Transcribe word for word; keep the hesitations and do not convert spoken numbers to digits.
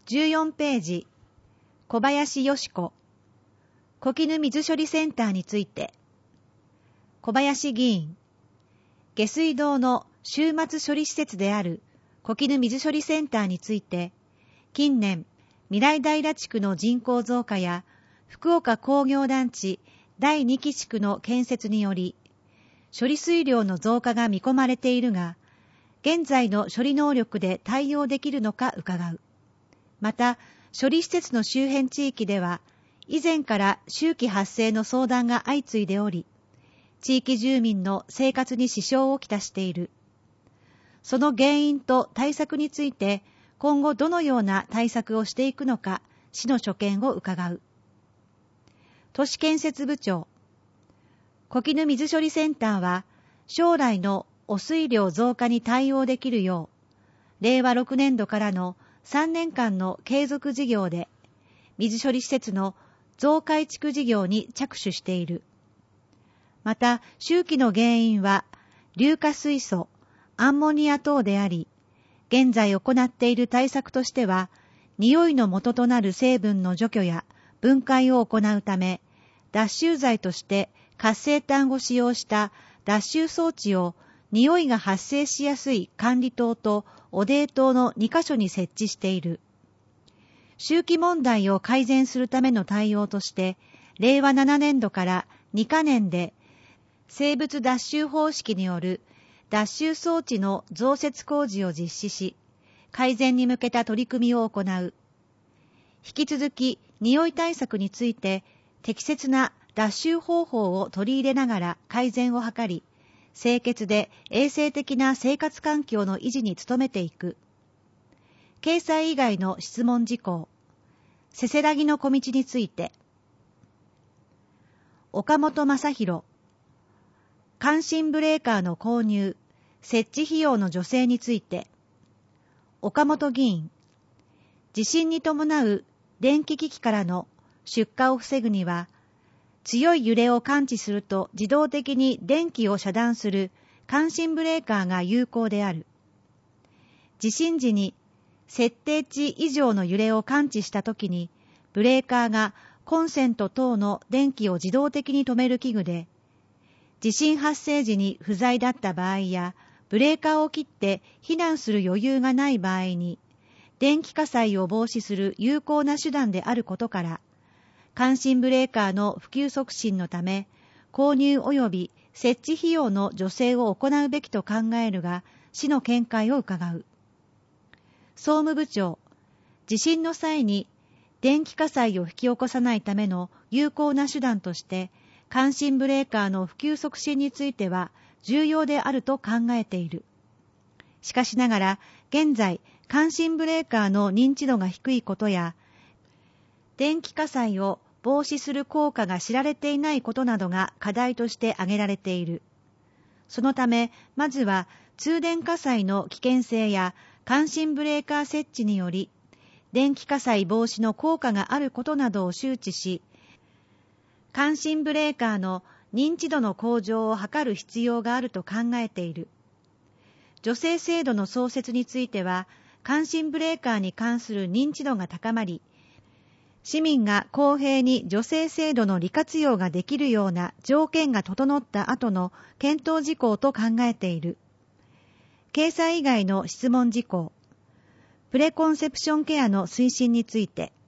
じゅうよんページ、小林よし子、小絹水処理センターについて、小林議員、下水道の終末処理施設である小絹水処理センターについて、近年、未来平地区の人口増加や福岡工業団地だいにき地区の建設により、処理水量の増加が見込まれているが、現在の処理能力で対応できるのか伺う。また、処理施設の周辺地域では、以前から周期発生の相談が相次いでおり、地域住民の生活に支障をきたしている。その原因と対策について、今後どのような対策をしていくのか、市の所見を伺う。都市建設部長、小絹水処理センターは、将来の汚水量増加に対応できるよう、れいわろくねんどからのさんねんかんの継続事業で、水処理施設の増改築事業に着手している。また、周期の原因は、硫化水素、アンモニア等であり、現在行っている対策としては、匂いの元となる成分の除去や分解を行うため、脱臭剤として活性炭を使用した脱臭装置を匂いが発生しやすい管理棟と汚泥棟のにかしょに設置している。周期問題を改善するための対応として、れいわななねんどからにかねんで、生物脱臭方式による脱臭装置の増設工事を実施し、改善に向けた取り組みを行う。引き続き、匂い対策について、適切な脱臭方法を取り入れながら改善を図り、清潔で衛生的な生活環境の維持に努めていく。掲載以外の質問事項。せせらぎの小道について。岡本正宏。感震ブレーカーの購入、設置費用の助成について。岡本議員。地震に伴う電気機器からの出火を防ぐには、強い揺れを感知すると自動的に電気を遮断する感震ブレーカーが有効である。地震時に設定値以上の揺れを感知したときに、ブレーカーがコンセント等の電気を自動的に止める器具で、地震発生時に不在だった場合や、ブレーカーを切って避難する余裕がない場合に、電気火災を防止する有効な手段であることから、感震ブレーカーの普及促進のため、購入及び設置費用の助成を行うべきと考えるが、市の見解を伺う。総務部長、地震の際に電気火災を引き起こさないための有効な手段として、感震ブレーカーの普及促進については重要であると考えている。しかしながら、現在、感震ブレーカーの認知度が低いことや、電気火災を防止する効果が知られていないことなどが課題として挙げられている。そのため、まずは通電火災の危険性や感震ブレーカー設置により、電気火災防止の効果があることなどを周知し、感震ブレーカーの認知度の向上を図る必要があると考えている。助成制度の創設については、感震ブレーカーに関する認知度が高まり、市民が公平に助成制度の利活用ができるような条件が整った後の検討事項と考えている。掲載以外の質問事項。プレコンセプションケアの推進について。